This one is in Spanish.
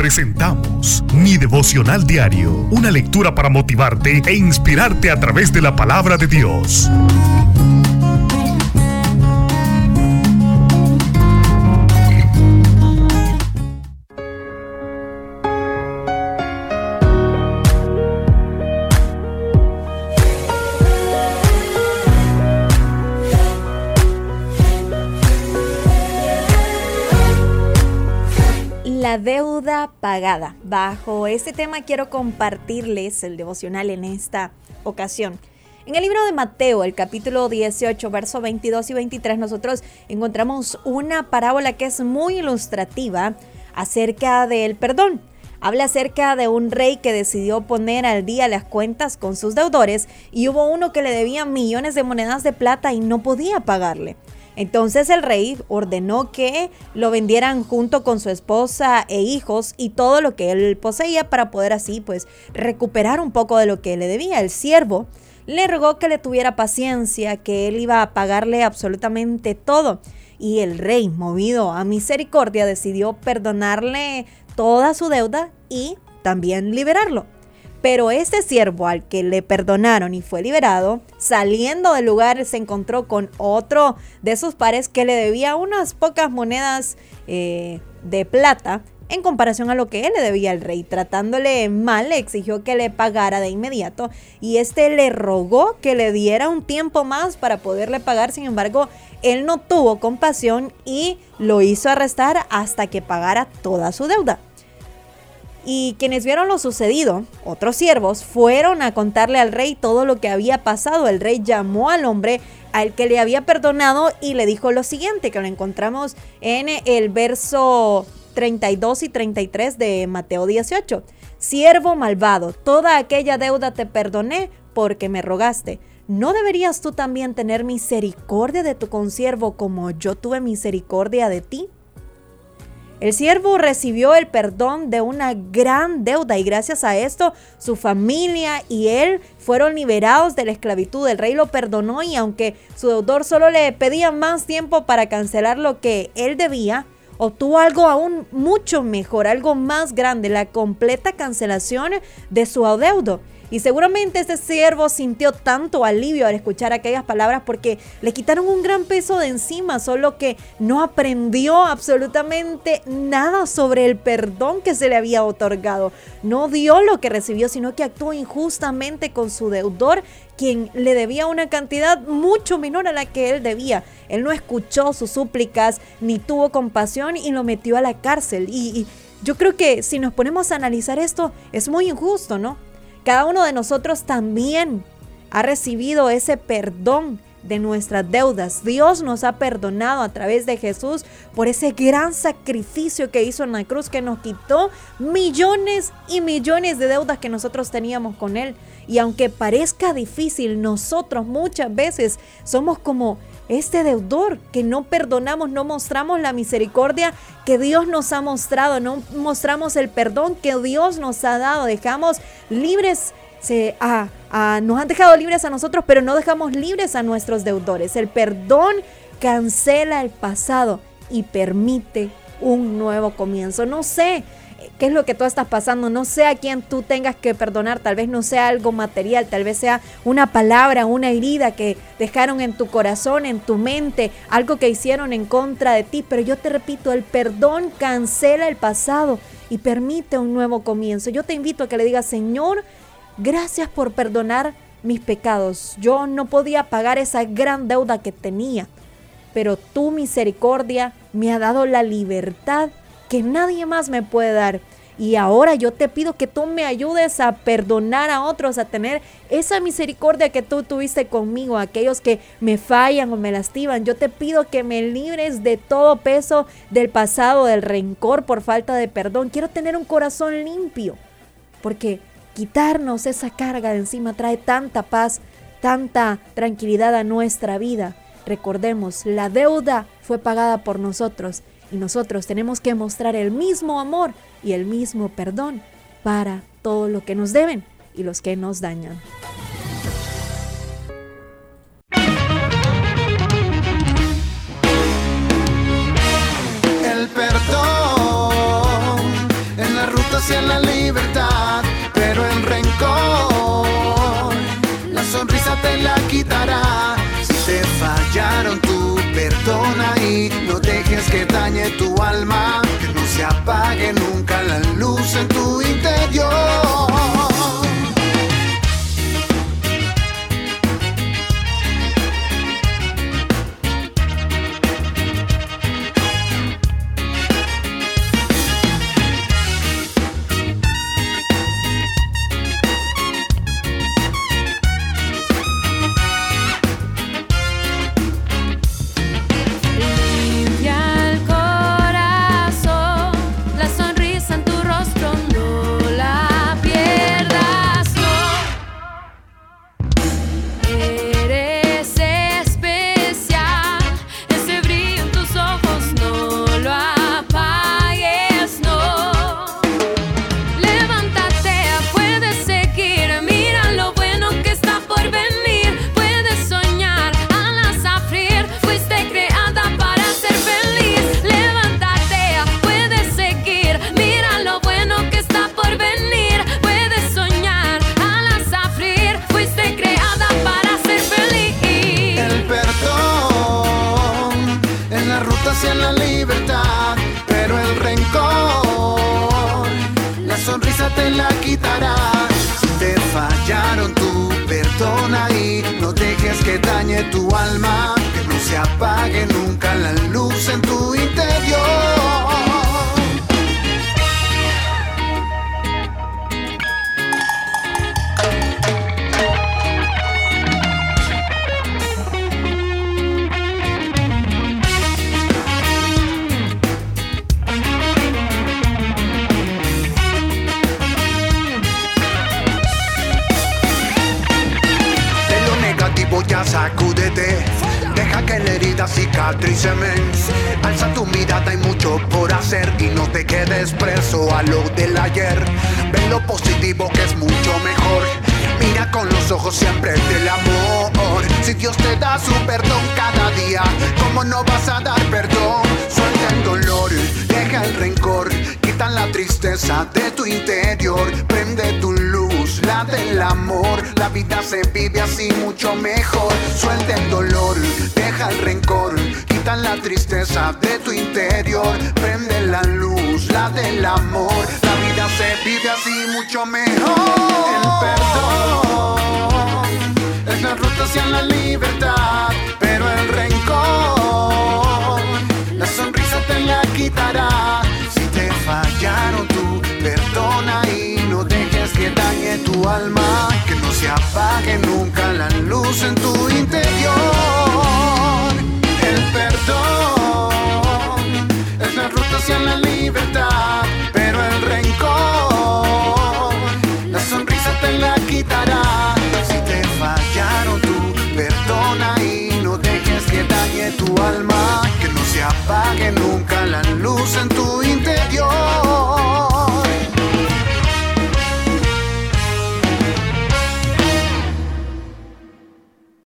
presentamos Mi Devocional Diario, una lectura para motivarte e inspirarte a través de la palabra de Dios. La deuda pagada. Bajo este tema quiero compartirles el devocional en esta ocasión. En el libro de Mateo, el capítulo 18, versos 22 y 23, nosotros encontramos una parábola que es muy ilustrativa acerca del perdón. Habla acerca de un rey que decidió poner al día las cuentas con sus deudores y hubo uno que le debía millones de monedas de plata y no podía pagarle. Entonces el rey ordenó que lo vendieran junto con su esposa e hijos y todo lo que él poseía para poder así recuperar un poco de lo que le debía. El siervo le rogó que le tuviera paciencia, que él iba a pagarle absolutamente todo. Y el rey, movido a misericordia, decidió perdonarle toda su deuda y también liberarlo. Pero este siervo al que le perdonaron y fue liberado, saliendo del lugar se encontró con otro de sus pares que le debía unas pocas monedas de plata en comparación a lo que él le debía al rey. Tratándole mal, le exigió que le pagara de inmediato y este le rogó que le diera un tiempo más para poderle pagar. Sin embargo, él no tuvo compasión y lo hizo arrestar hasta que pagara toda su deuda. Y quienes vieron lo sucedido, otros siervos, fueron a contarle al rey todo lo que había pasado. El rey llamó al hombre al que le había perdonado y le dijo lo siguiente, que lo encontramos en el verso 32 y 33 de Mateo 18. Siervo malvado, toda aquella deuda te perdoné porque me rogaste. ¿No deberías tú también tener misericordia de tu consiervo como yo tuve misericordia de ti? El siervo recibió el perdón de una gran deuda y gracias a esto su familia y él fueron liberados de la esclavitud. El rey lo perdonó y aunque su deudor solo le pedía más tiempo para cancelar lo que él debía, obtuvo algo aún mucho mejor, algo más grande, la completa cancelación de su adeudo. Y seguramente este siervo sintió tanto alivio al escuchar aquellas palabras porque le quitaron un gran peso de encima, solo que no aprendió absolutamente nada sobre el perdón que se le había otorgado. No dio lo que recibió, sino que actuó injustamente con su deudor, quien le debía una cantidad mucho menor a la que él debía. Él no escuchó sus súplicas ni tuvo compasión y lo metió a la cárcel. Y yo creo que si nos ponemos a analizar esto, es muy injusto, ¿no? Cada uno de nosotros también ha recibido ese perdón de nuestras deudas. Dios nos ha perdonado a través de Jesús por ese gran sacrificio que hizo en la cruz, que nos quitó millones y millones de deudas que nosotros teníamos con Él. Y aunque parezca difícil, nosotros muchas veces somos como este deudor que no perdonamos, no mostramos la misericordia que Dios nos ha mostrado, no mostramos el perdón que Dios nos ha dado, dejamos libres, nos han dejado libres a nosotros, pero no dejamos libres a nuestros deudores. El perdón cancela el pasado y permite un nuevo comienzo. No sé qué es lo que tú estás pasando, no sé a quién tú tengas que perdonar, tal vez no sea algo material, tal vez sea una palabra, una herida que dejaron en tu corazón, en tu mente, algo que hicieron en contra de ti, pero yo te repito, el perdón cancela el pasado y permite un nuevo comienzo. Yo te invito a que le digas: Señor, gracias por perdonar mis pecados. Yo no podía pagar esa gran deuda que tenía, pero tu misericordia me ha dado la libertad que nadie más me puede dar. Y ahora yo te pido que tú me ayudes a perdonar a otros, a tener esa misericordia que tú tuviste conmigo, a aquellos que me fallan o me lastiman. Yo te pido que me libres de todo peso del pasado, del rencor por falta de perdón. Quiero tener un corazón limpio, porque quitarnos esa carga de encima trae tanta paz, tanta tranquilidad a nuestra vida. Recordemos, la deuda fue pagada por nosotros. Y nosotros tenemos que mostrar el mismo amor y el mismo perdón para todo lo que nos deben y los que nos dañan. El perdón en la ruta dejes que dañe tu alma, que no se apague nunca la luz en tu interior. Hacia la libertad, pero el rencor, la sonrisa te la quitará. Si te fallaron, tú perdona y no dejes que dañe tu alma, que no se apague nunca la luz en tu interior. Ya sacúdete, deja que la herida cicatrice, men. Alza tu mirada, hay mucho por hacer y no te quedes preso a lo del ayer. Ve lo positivo que es mucho mejor. Mira con los ojos siempre del amor. Si Dios te da su perdón cada día, ¿cómo no vas a dar perdón? Suelta el dolor, deja el rencor, quita la tristeza de tu interior. Prende tu luz, la del amor. La vida se vive así mucho mejor. Suelta el dolor, deja el rencor, quita la tristeza de tu interior. Prende la luz, la del amor. La vida se vive así mucho mejor. El perdón es la ruta hacia la libertad, pero el rencor, la sonrisa te la quitará. Si te fallaron, tú perdona y no dejes que dañe tu alma, que no se apague nunca la luz en tu interior. El perdón es la ruta hacia la libertad, pero el rencor, la sonrisa te la quitará. Si te fallaron, tú perdona y no dejes que dañe tu alma, que no se apague nunca la luz en tu interior.